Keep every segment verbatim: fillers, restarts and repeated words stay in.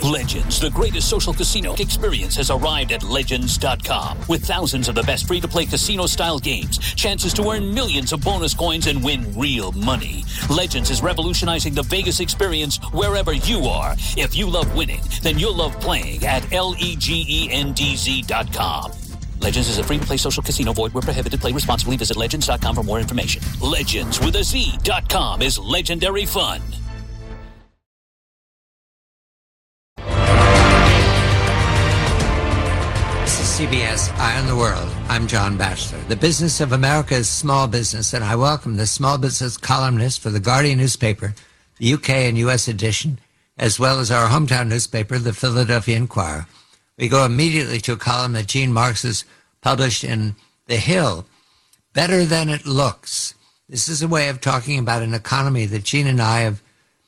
Legends, the greatest social casino experience, has arrived at Legends dot com. With thousands of the best free-to-play casino-style games, chances to earn millions of bonus coins and win real money. Legends is revolutionizing the Vegas experience wherever you are. If you love winning, then you'll love playing at L-E-G-E-N-D-Z dot com. Legends is a free-to-play social casino. Void where prohibited. Play responsibly. Visit Legends dot com for more information. Legends with a Z dot com is legendary fun. C B S Eye on the World. I'm John Batchelor. The business of America is small business, and I welcome the small business columnist for the Guardian newspaper, the U K and U S edition, as well as our hometown newspaper, the Philadelphia Inquirer. We go immediately to a column that Gene Marks has published in The Hill, Better Than It Looks. This is a way of talking about an economy that Gene and I have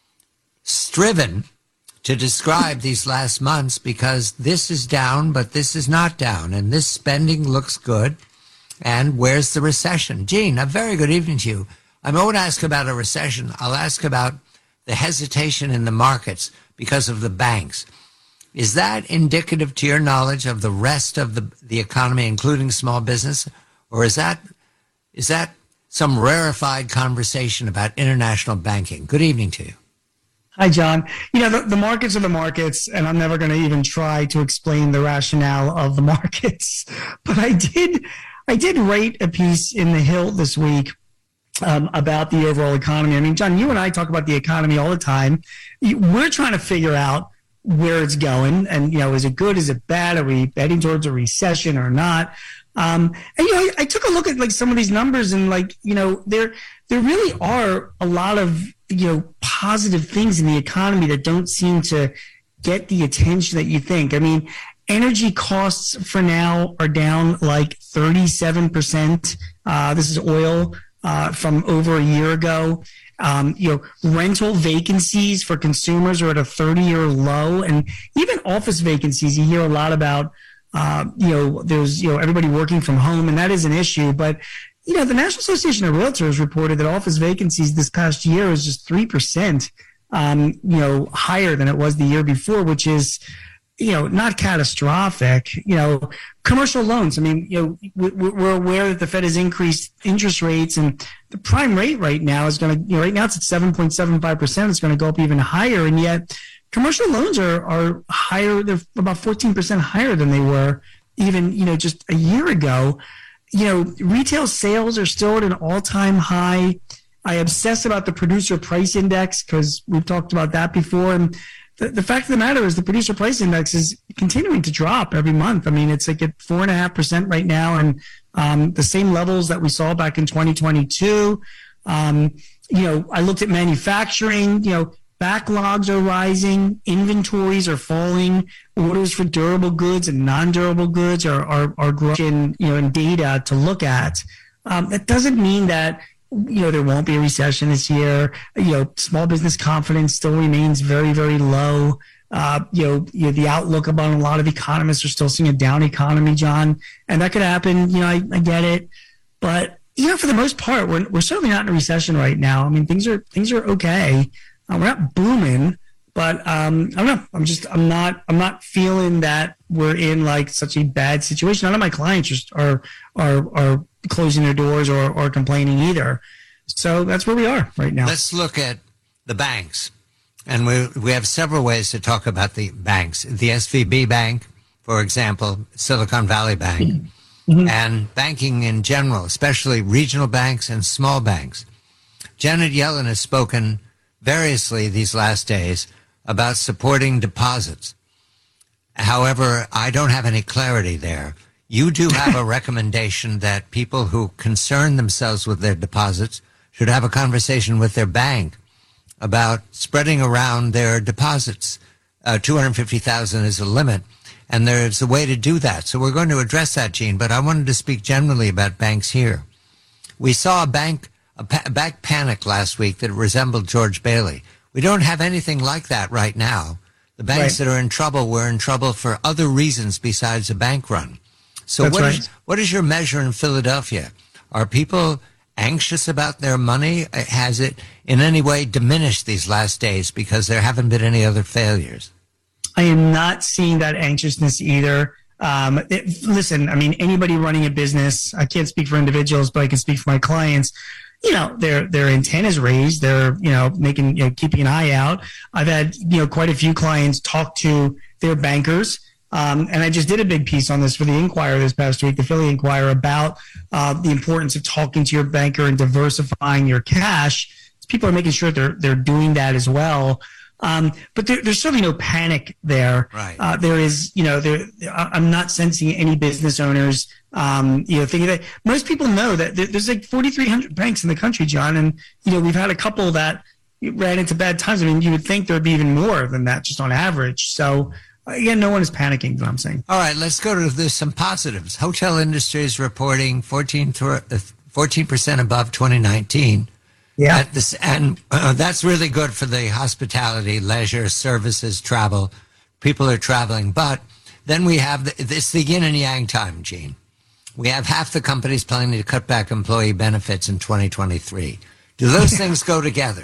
striven to describe these last months, because this is down, but this is not down, and this spending looks good. And where's the recession? Gene, a very good evening to you. I won't ask about a recession. I'll ask about the hesitation in the markets because of the banks. Is that indicative, to your knowledge, of the rest of the, the economy, including small business? Or is that is that some rarefied conversation about international banking? Good evening to you. Hi, John. You know, the, the markets are the markets, and I'm never going to even try to explain the rationale of the markets. But I did, I did write a piece in The Hill this week um, about the overall economy. I mean, John, you and I talk about the economy all the time. We're trying to figure out where it's going, and, you know, is it good? Is it bad? Are we heading towards a recession or not? Um, and, you know, I, I took a look at, like, some of these numbers, and, like, you know, there there really are a lot of, you know, positive things in the economy that don't seem to get the attention that you think. I mean, energy costs for now are down like thirty-seven percent. Uh, this is oil uh, from over a year ago. Um, you know, rental vacancies for consumers are at a thirty-year low, and even office vacancies. You hear a lot about, uh, you know, there's, you know, everybody working from home, and that is an issue. But, you know, the National Association of Realtors reported that office vacancies this past year is just three percent, um, you know, higher than it was the year before, which is, you know, not catastrophic. You know, commercial loans. I mean, you know, we're aware that the Fed has increased interest rates, and the prime rate right now is going to, you know, right now it's at seven point seven five percent. It's going to go up even higher. And yet commercial loans are, are higher. They're about fourteen percent higher than they were even, you know, just a year ago. You know, retail sales are still at an all-time high. I obsess about the producer price index because we've talked about that before. And the, the fact of the matter is the producer price index is continuing to drop every month. I mean, it's like at four and a half percent right now, and um, the same levels that we saw back in twenty twenty-two. Um, you know, I looked at manufacturing. You know, backlogs are rising, inventories are falling, orders for durable goods and non-durable goods are are, are growing. You know, in data to look at. Um, that doesn't mean that, you know, there won't be a recession this year. You know, small business confidence still remains very, very low. Uh, you know, you know, the outlook about a lot of economists are still seeing a down economy, John, and that could happen. You know, I, I get it, but you know, for the most part, we're we're certainly not in a recession right now. I mean, things are things are okay. Uh, we're not booming, but um, I don't know. I'm just I'm not I'm not feeling that we're in like such a bad situation. None of my clients just are are are closing their doors or or complaining either. So that's where we are right now. Let's look at the banks. And we we have several ways to talk about the banks. The S V B Bank, for example, Silicon Valley Bank, mm-hmm. and banking in general, especially regional banks and small banks. Janet Yellen has spoken variously these last days about supporting deposits. However, I don't have any clarity there. You do have a recommendation that people who concern themselves with their deposits should have a conversation with their bank about spreading around their deposits. Uh, two hundred fifty thousand is a limit, and there's a way to do that. So we're going to address that, Gene, but I wanted to speak generally about banks here. We saw a bank, a, pa- a bank panic last week that resembled George Bailey. We don't have anything like that right now. The banks right. that are in trouble were in trouble for other reasons besides a bank run. So what, right. is, what is your measure in Philadelphia? Are people anxious about their money? Has it in any way diminished these last days because there haven't been any other failures? I am not seeing that anxiousness either. Um, it, listen, I mean, anybody running a business, I can't speak for individuals, but I can speak for my clients. You know, their their antennas raised. They're, you know, making, you know, keeping an eye out. I've had, you know, quite a few clients talk to their bankers. Um, and I just did a big piece on this for the Inquirer this past week, the Philly Inquirer, about uh, the importance of talking to your banker and diversifying your cash. People are making sure they're they're doing that as well. Um, but there, there's certainly no panic there. Right. Uh, there is, you know, there. I'm not sensing any business owners, um, you know, thinking that most people know that there, there's like forty-three hundred banks in the country, John, and you know we've had a couple that ran into bad times. I mean, you would think there'd be even more than that just on average. So again, no one is panicking. Is what I'm saying. All right, let's go to there's some positives. Hotel industry is reporting fourteen percent above twenty nineteen. Yeah, At this, and uh, that's really good for the hospitality, leisure, services, travel. People are traveling. But then we have, the, it's the yin and yang time, Gene. We have half the companies planning to cut back employee benefits in twenty twenty-three. Do those things go together?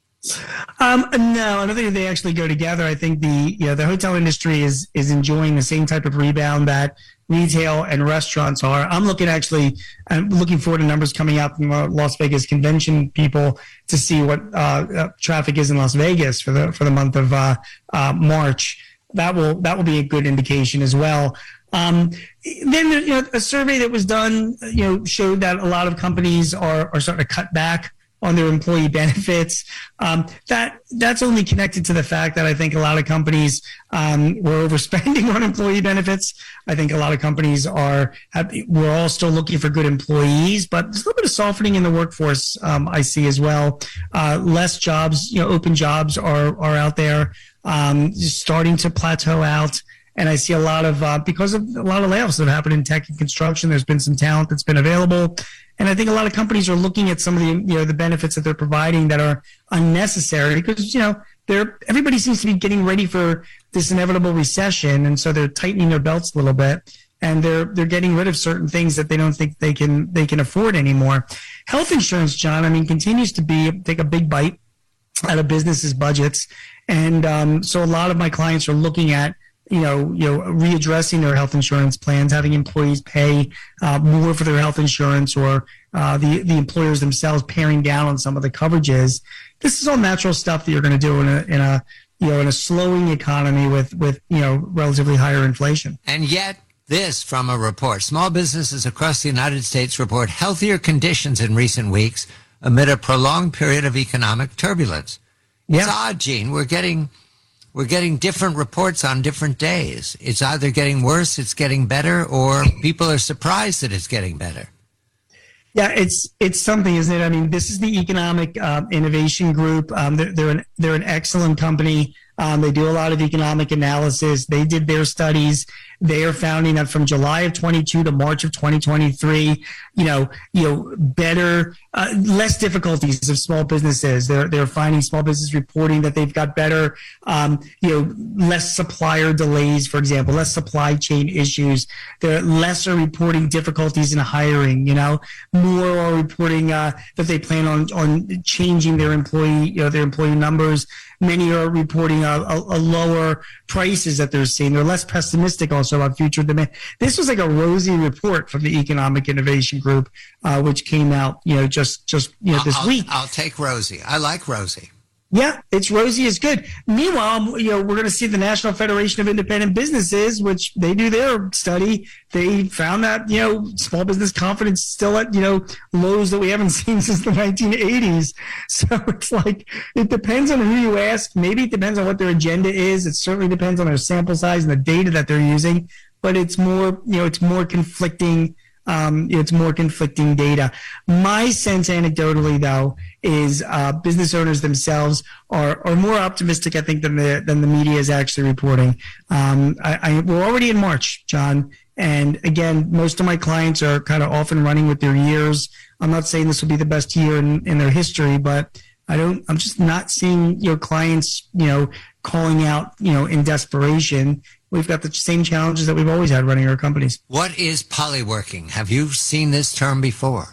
Um, no, I don't think they actually go together. I think the, you know, the hotel industry is, is enjoying the same type of rebound that retail and restaurants are. I'm looking actually, I'm looking forward to numbers coming out from the Las Vegas convention people to see what uh, uh, traffic is in Las Vegas for the for the month of uh, uh, March. That will that will be a good indication as well. Um, then you know, a survey that was done, you know, showed that a lot of companies are are starting to cut back on their employee benefits. Um, that that's only connected to the fact that I think a lot of companies um, were overspending on employee benefits. I think a lot of companies are, have, we're all still looking for good employees, but there's a little bit of softening in the workforce um, I see as well. Uh, less jobs, you know, open jobs are, are out there, um, starting to plateau out. And I see a lot of, uh, because of a lot of layoffs that have happened in tech and construction, there's been some talent that's been available. And I think a lot of companies are looking at some of the, you know, the benefits that they're providing that are unnecessary because, you know, they're, everybody seems to be getting ready for this inevitable recession. And so they're tightening their belts a little bit and they're, they're getting rid of certain things that they don't think they can, they can afford anymore. Health insurance, John, I mean, continues to be, take a big bite out of businesses' budgets. And um, so a lot of my clients are looking at, you know, you know, readdressing their health insurance plans, having employees pay uh, more for their health insurance, or uh, the the employers themselves paring down on some of the coverages. This is all natural stuff that you're going to do in a in a you know in a slowing economy with with you know relatively higher inflation. And yet, this from a report: small businesses across the United States report healthier conditions in recent weeks amid a prolonged period of economic turbulence. It's yeah. odd, Gene. We're getting. We're getting different reports on different days. It's either getting worse, it's getting better, or people are surprised that it's getting better. Yeah, it's it's something, isn't it? I mean, this is the Economic uh, Innovation Group. Um, they're, they're an they're an excellent company. Um, they do a lot of economic analysis. They did their studies. They are finding that from July of twenty-two to March of twenty twenty-three, you know, you know, better, uh, less difficulties of small businesses. They're they're finding small business reporting that they've got better, um, you know, less supplier delays, for example, less supply chain issues. They're lesser reporting difficulties in hiring. You know, more are reporting uh, that they plan on on changing their employee, you know, their employee numbers. Many are reporting a, a, a lower prices that they're seeing. They're less pessimistic also about future demand. This was like a rosy report from the Economic Innovation Group, uh, which came out, you know, just just you know this I'll, week. I'll take rosy. I like rosy. Yeah, it's rosy is good. Meanwhile, you know, we're going to see the National Federation of Independent Businesses, which they do their study. They found that, you know, small business confidence is still at, you know, lows that we haven't seen since the nineteen eighties. So it's like, it depends on who you ask. Maybe it depends on what their agenda is. It certainly depends on their sample size and the data that they're using. But it's more, you know, it's more conflicting. Um, it's more conflicting data. My sense, anecdotally, though, is uh, business owners themselves are, are more optimistic, I think, than the than the media is actually reporting. Um, I, I, we're already in March, John, and again, most of my clients are kind of off and running with their years. I'm not saying this will be the best year in, in their history, but I don't. I'm just not seeing your clients, you know, calling out, you know, in desperation. We've got the same challenges that we've always had running our companies. What is polyworking? Have you seen this term before?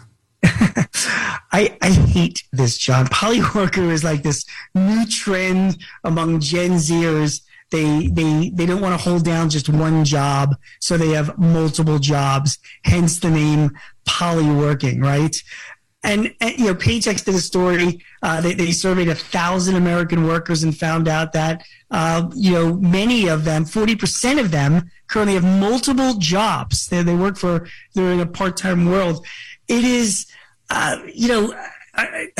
I, I hate this, John. Polyworker is like this new trend among Gen Zers They they they don't want to hold down just one job, so they have multiple jobs. Hence the name polyworking, right? And, and you know, Paychex did a story. Uh, they, they surveyed a thousand American workers and found out that uh, you know many of them, forty percent of them, currently have multiple jobs. They they work for they're in a part-time world. It is, uh, you know, I,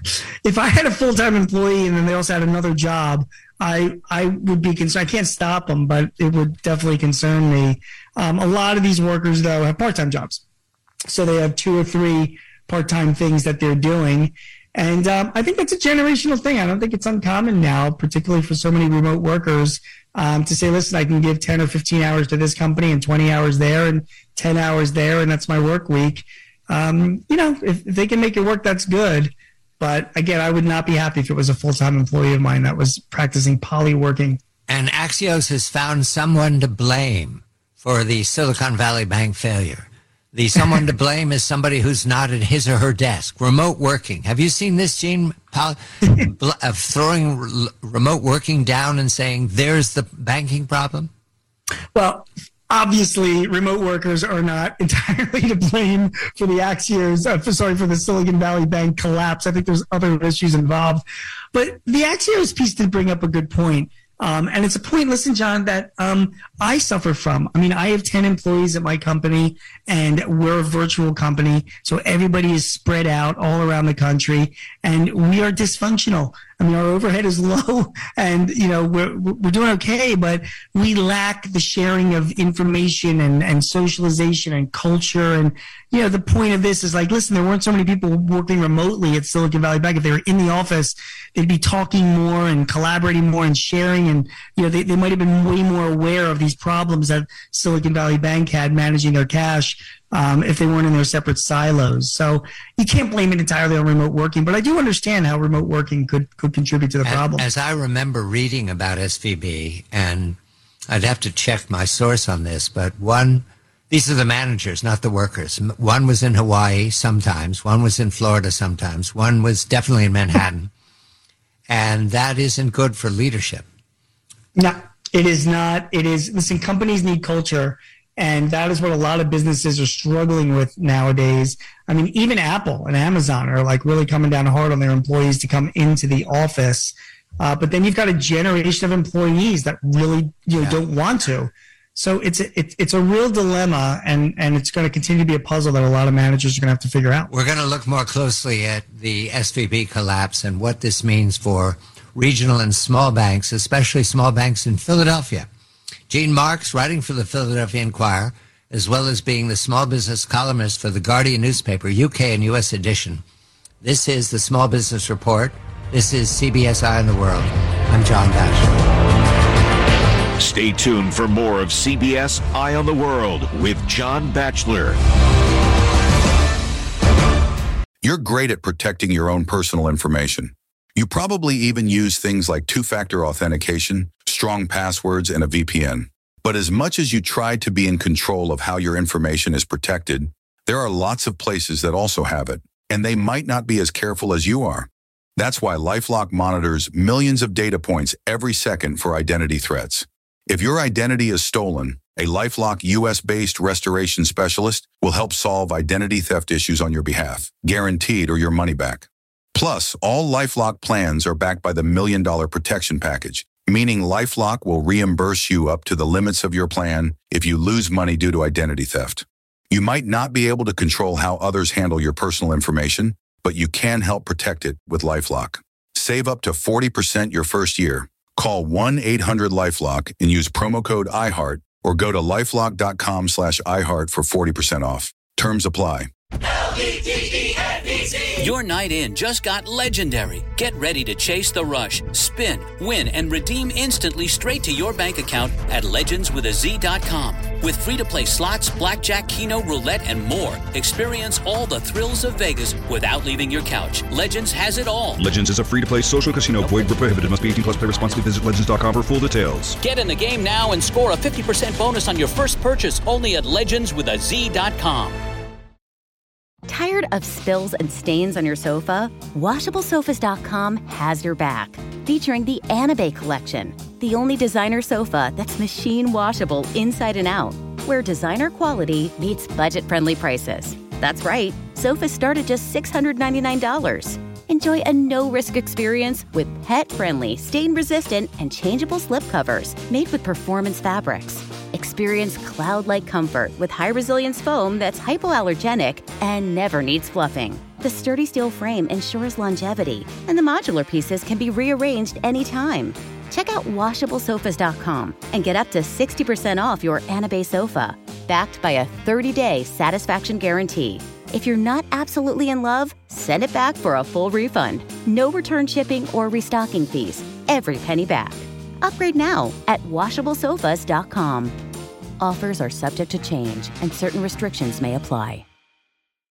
if I had a full-time employee and then they also had another job, I I would be concerned. I can't stop them, but it would definitely concern me. Um, a lot of these workers, though, have part-time jobs, so they have two or three part-time things that they're doing. And um, I think that's a generational thing. I don't think it's uncommon now, particularly for so many remote workers, um, to say, listen, I can give ten or fifteen hours to this company and twenty hours there and ten hours there, and that's my work week. Um, you know, if, if they can make it work, that's good. But again, I would not be happy if it was a full-time employee of mine that was practicing polyworking. And Axios has found someone to blame for the Silicon Valley Bank failure. The someone to blame is somebody who's not at his or her desk. Remote working. Have you seen this, Gene? Of uh, throwing re- remote working down and saying, there's the banking problem? Well, obviously, remote workers are not entirely to blame for the Axios, uh, for, sorry, for the Silicon Valley Bank collapse. I think there's other issues involved. But the Axios piece did bring up a good point. Um, and it's a point, listen, John, that um, I suffer from. I mean, I have ten employees at my company, and we're a virtual company. So everybody is spread out all around the country, and we are dysfunctional. I mean, our overhead is low, and, you know, we're we're doing okay, but we lack the sharing of information and, and socialization and culture. And, you know, the point of this is like, listen, there weren't so many people working remotely at Silicon Valley Bank. If they were in the office, they'd be talking more and collaborating more and sharing. And, you know, they, they might have been way more aware of these problems that Silicon Valley Bank had managing their cash um, if they weren't in their separate silos. So you can't blame it entirely on remote working, but I do understand how remote working could, could contribute to the problem. As I remember reading about S V B, and I'd have to check my source on this, but one, these are the managers, not the workers. One was in Hawaii sometimes, one was in Florida sometimes, one was definitely in Manhattan. And that isn't good for leadership. No, it is not. It is, listen, companies need culture. And that is what a lot of businesses are struggling with nowadays. I mean, even Apple and Amazon are like really coming down hard on their employees to come into the office. Uh, but then you've got a generation of employees that really you know, yeah. don't want to. So it's a, it, it's a real dilemma, and, and it's going to continue to be a puzzle that a lot of managers are going to have to figure out. We're going to look more closely at the S V B collapse and what this means for regional and small banks, especially small banks in Philadelphia. Gene Marks, writing for the Philadelphia Inquirer, as well as being the small business columnist for the Guardian newspaper, U K and U S edition. This is the Small Business Report. This is C B S Eye on the World. I'm John Batchelor. Stay tuned for more of C B S Eye on the World with John Batchelor. You're great at protecting your own personal information. You probably even use things like two-factor authentication, strong passwords, and a V P N. But as much as you try to be in control of how your information is protected, there are lots of places that also have it, and they might not be as careful as you are. That's why LifeLock monitors millions of data points every second for identity threats. If your identity is stolen, a LifeLock U S-based restoration specialist will help solve identity theft issues on your behalf, guaranteed or your money back. Plus, all LifeLock plans are backed by the Million Dollar Protection Package, meaning LifeLock will reimburse you up to the limits of your plan if you lose money due to identity theft. You might not be able to control how others handle your personal information, but you can help protect it with LifeLock. Save up to forty percent your first year. Call one eight hundred LifeLock and use promo code iHeart, or go to lifelock.com slash iHeart for forty percent off. Terms apply. L E G E N D Z. Your night in just got legendary. Get ready to chase the rush, spin, win, and redeem instantly straight to your bank account at legends with a z dot com. With free-to-play slots, blackjack, keno, roulette, and more, experience all the thrills of Vegas without leaving your couch. Legends has it all. Legends is a free-to-play social casino. Void where prohibited. Must be eighteen plus. Play responsibly. Visit legends dot com for full details. Get in the game now and score a fifty percent bonus on your first purchase only at legends with a z dot com. Tired of spills and stains on your sofa? washable sofas dot com has your back. Featuring the Anabay collection. the only designer sofa that's machine washable inside and out, where designer quality meets budget-friendly prices. That's right, sofas start at just six hundred ninety-nine dollars. Enjoy a no-risk experience with pet-friendly, stain-resistant, and changeable slipcovers made with performance fabrics. Experience cloud-like comfort with high-resilience foam that's hypoallergenic and never needs fluffing. The sturdy steel frame ensures longevity, and the modular pieces can be rearranged anytime. Check out washable sofas dot com and get up to sixty percent off your Anabay sofa, backed by a thirty-day satisfaction guarantee. If you're not absolutely in love, send it back for a full refund. No return shipping or restocking fees. Every penny back. Upgrade now at washable sofas dot com. Offers are subject to change and certain restrictions may apply.